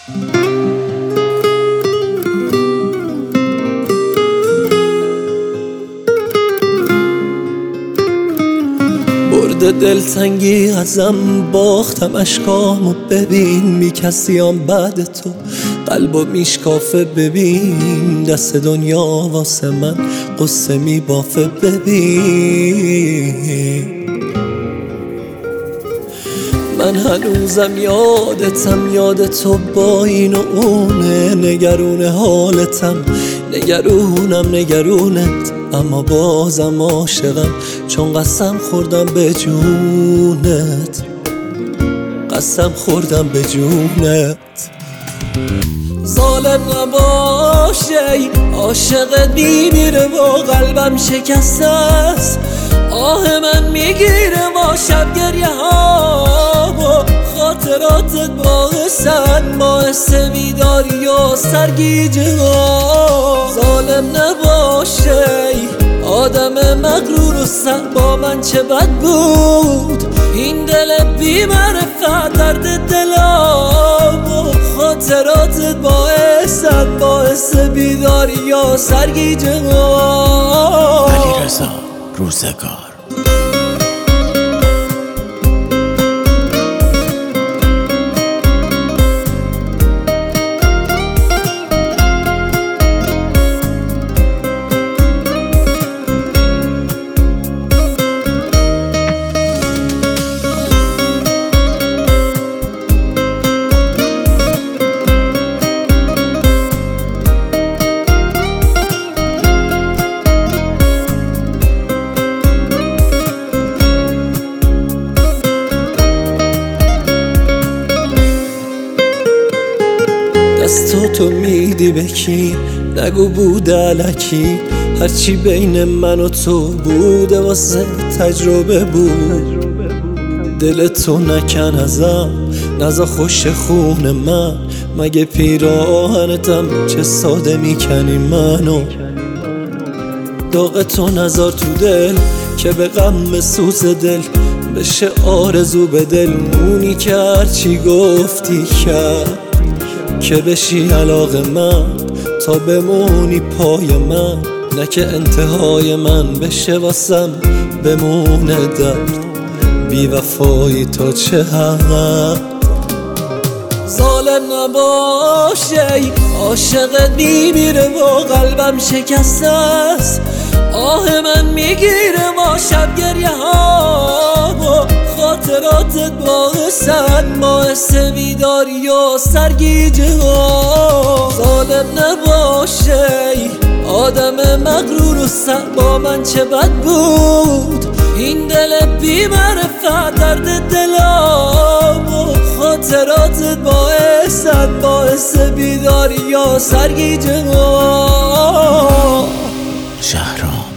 برده دلتنگی ازم، باختم اشکامو ببین، بی کسیام بعد تو قلبو میشکافه. ببین دست دنیا واسه من قصه میبافه. ببین من هنوزم یادتم، یاد تو با این و اونه، نگرون حالتم، نگرونت، اما بازم عاشقم، چون قسم خوردم به جونت، قسم خوردم به جونت. ظالم نباشه، عاشقت میمیره و قلبم شکسته است. آه من میگیره با شب گریه ها و خاطراتت باعث بیداری و سرگیجه ها. ظالم نباشه، آدم مغرور و سر با من چه بد بود. این دل بی معرفت درد دلم و خاطراتت باعث بیداری و سرگیجه ها. علیرضا روزگار. دستاتو میدی به کی؟ نگو بوده الکی، هرچی بین من و تو بوده واسه تجربه بود. دلتو نکن ازم، نزا خوش خون من، مگه پیراهنتم چه ساده میکنی منو. داغتو نزار تو دل که به غم سوز دل بشه آرزو به دل. اونی که هرچی گفتی کرد که بشی علاقه من، تا بمونی پای من، نه که انتهای من بشه واسم بمونه درد بی وفایی تا چه حد. ظالم نباشه، عاشقت میمیره و قلبم شکسته است. آه من میگیره با شب گریه ها و خاطراتت باعث بیداری و سرگیجه ها. ظالم نباشه، آدم مغرور و سر با من چه بد بود. این دل بی معرفت درد دلم و خاطراتت باعث بیداری و سرگیجه ها. شهرام.